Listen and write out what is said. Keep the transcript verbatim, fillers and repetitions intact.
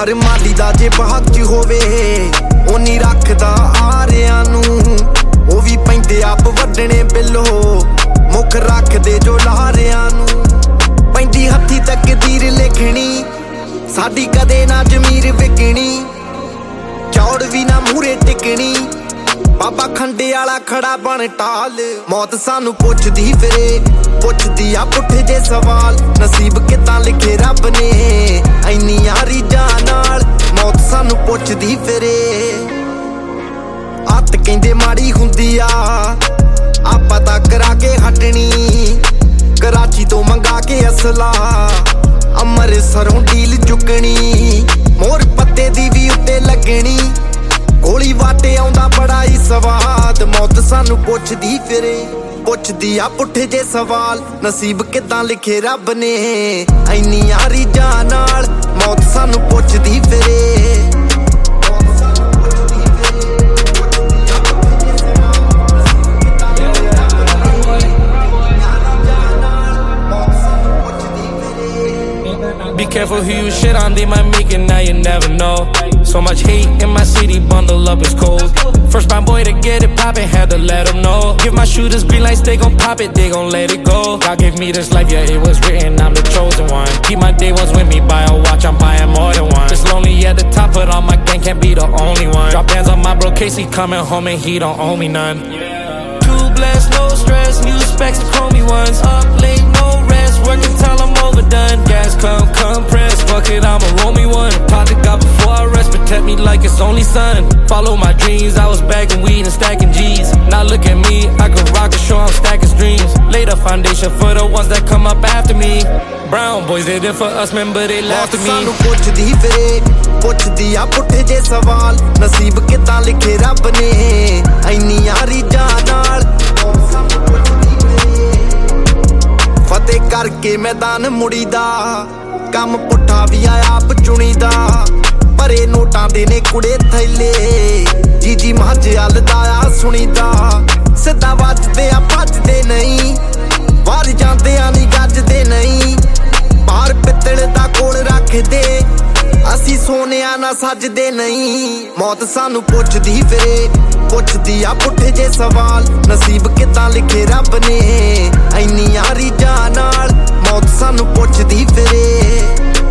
हर माली दा जे बाग च होवे ओ नहीं रखदा आरियां नूं ओ भी पैंदे आप वड्डणे बिलो मुख रखदे जो लारियां नूं पैंदी हत्थी तकदीर लिखणी साडी कदे ना जमीर विकणी चौड़ भी ना मूरे टिकणी बाबा खंडे वाला खड़ा बन टाल मौत सानू पुछदी फिरे पुछदी आ पुठे जे सवाल नसीब कितां लिखे रब ने इन्नियां रीझां नाल मौत सानू पुछदी फिरे हत्थ कहंदे माड़ी हुंदी आ आपां तां करा के हटनी कराची तो मंगा के असला अमृतसरों डील चुकनी मोर पत्ते दी भी उत्ते लगनी गोली वाटे आउंदा बड़ा ही स्वाद मौत सानू पुछदी फिरे पुछदी आ पुठे जे सवाल नसीब कितां लिखे रब ने इन्नियां रीझां नाल मौत सानू पुछदी फिरे Be careful who you shit on, they might make it, now you never know. So much hate in my city, bundle up, it's cold. First my boy to get it poppin', had to let him know. Give my shooters green lights, they gon' pop it, they gon' let it go. God gave me this life, yeah, it was written, I'm the chosen one. Keep my day ones with me, buy a watch, I'm buying more than one. Just lonely at the top, but all my gang can't be the only one. Drop bands on my bro Casey, coming home and he don't owe me none. Too blessed, no stress, new specs, the chromey ones. Up late, no rest, working till I'm overdone. Gas come, compress, fuck it, I'ma roll me one. Talk to God before I rest, protect me like it's only son. Follow my dreams, I was bagging weed and stacking G's. Now look at me, I could rock a show, I'm stacking streams. Lay the foundation for the ones that come up after me. Brown boys, they did for us, man, but they laughed at me. सानू पुछदी फिरे पुछदी आ पुठे जे सवाल नसीब कितां लिखे रब ने इन्नियां रीझां नाल फतेह करके मैदान मुड़ीदा कम पुट्ठा भी आ आप चुनीदा भरे नोटां दे ने कुड़े थैले जी जी माझ हलदा आ सुनीदा सिद्धा वजदे आ भजदे नहीं वार जांदे आ नहीं गजदे नहीं बाहर पित्तल दा कोल रखदे असी सोनिया ना सजदे नहीं मौत सानू पुछदी फिरे पुछदी आ पुठे जे सवाल नसीब कितां लिखे रब ने इन्नियां रीझां नाल मौत सानू पुछदी फिरे